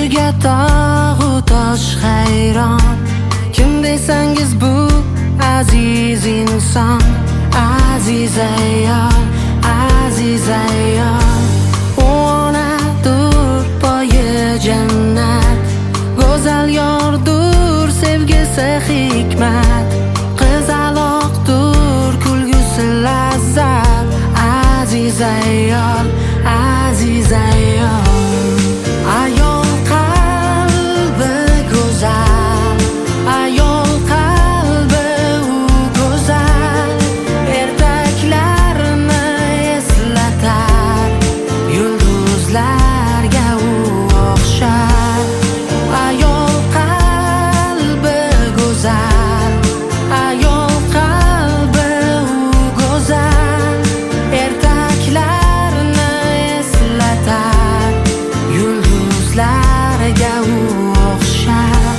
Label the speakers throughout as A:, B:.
A: Yuzlariga tog'u tosh hayron. Kim desangiz bu aziz inson, aziz ayol, aziz ayol. U onadur poyi jannat, go'zal yordur sevgisi hikmat. Qizaloqdur kulgusi lazzat, aziz ayol, aziz ayol. Ayol qalbi go'zal, ayol qalbi u go'zal. Ertaklarni eslatar, yulduzlarga u o'xshar. Ayol qalbi go'zal, ayol qalbi u go'zal. Ertaklarni eslatar, yulduzlarga u o'xshar.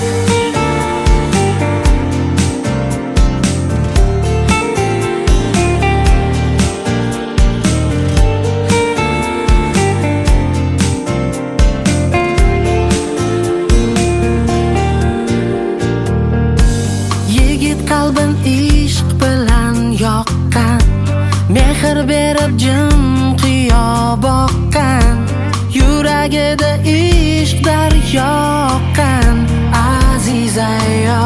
A: Yigit qalbin ishq bilan yoqqan, mehr berib jim qiyo boqqan. Yuragida ishq daryo oqqan, aziz ayol.